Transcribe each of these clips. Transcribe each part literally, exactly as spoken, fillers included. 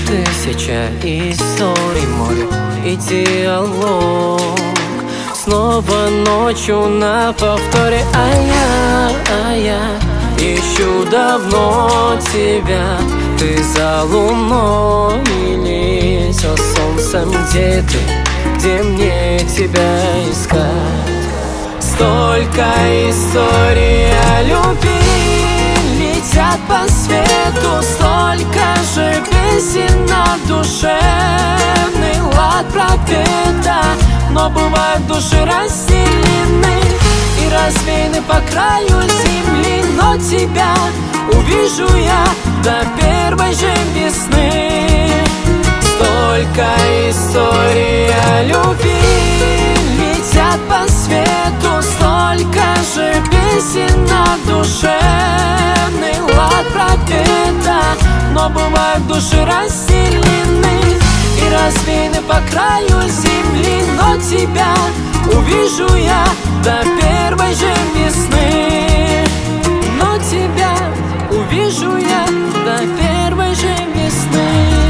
тысяча историй, море и диалог. Снова ночью на повторе, а я, а я ищу давно тебя. Ты за луной или за солнцем? Где ты, где мне тебя искать? Столько историй о любви летят по свету, столько же песен на душевный лад пропета. Но бывают души разделены и развеяны по краю земли. Но тебя увижу я до первой же весны. Столько историй о любви летят по свету, столько же песен на душевный лад пропета. Но бывают души разделены и развеяны по краю земли. Но тебя увижу я до первой же весны. Но тебя увижу я до первой же весны.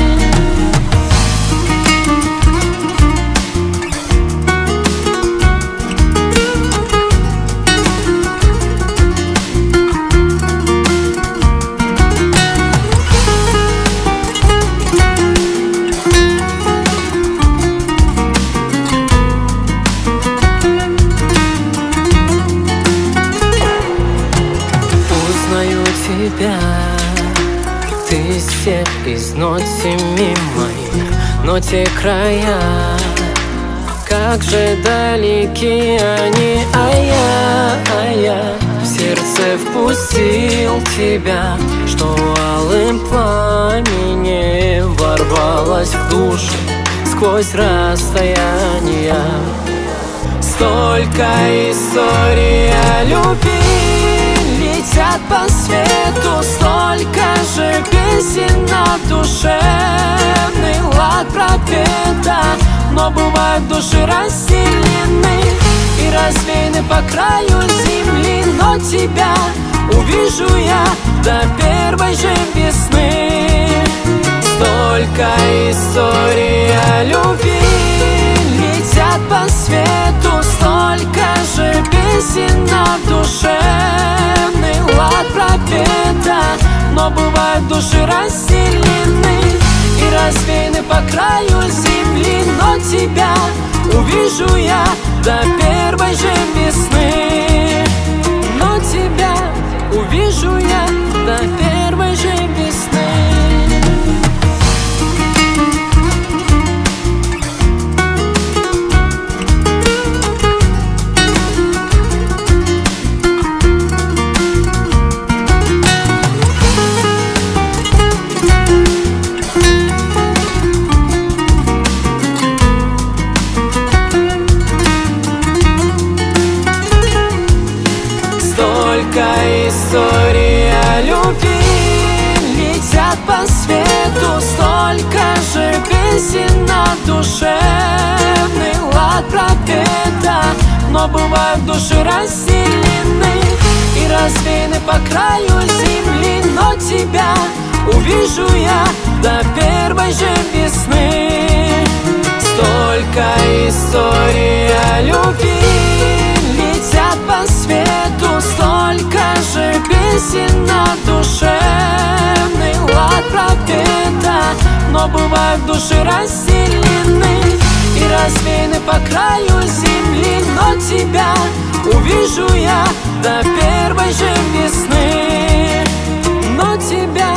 Тебя, ты из всех, из нот семи моих, но те края, как же далеки они. А я, а я в сердце впустил тебя, что алым пламенем ворвалась в душу сквозь расстояния. Столько историй о любви летят по свету, столько же песен на душевный лад пропета. Но бывают души разделены и развеяны по краю земли. Но тебя увижу я до первой же весны. Столько историй о любви летят по свету, столько же песен на душевный лад пропета. Но бывают души разделены и развеяны по краю земли. Но тебя увижу я до первой же весны. Но тебя увижу я до первой же весны. Истории о любви летят по свету, столько же песен на душевный лад пропета. Но бывают души разделены и развеяны по краю земли. Но тебя увижу я до первой же весны. Столько историй о любви летят по свету, столько же песен на душевный лад пропета. Но бывают души разделены и развеяны по краю земли. Но тебя увижу я до первой же весны. Но тебя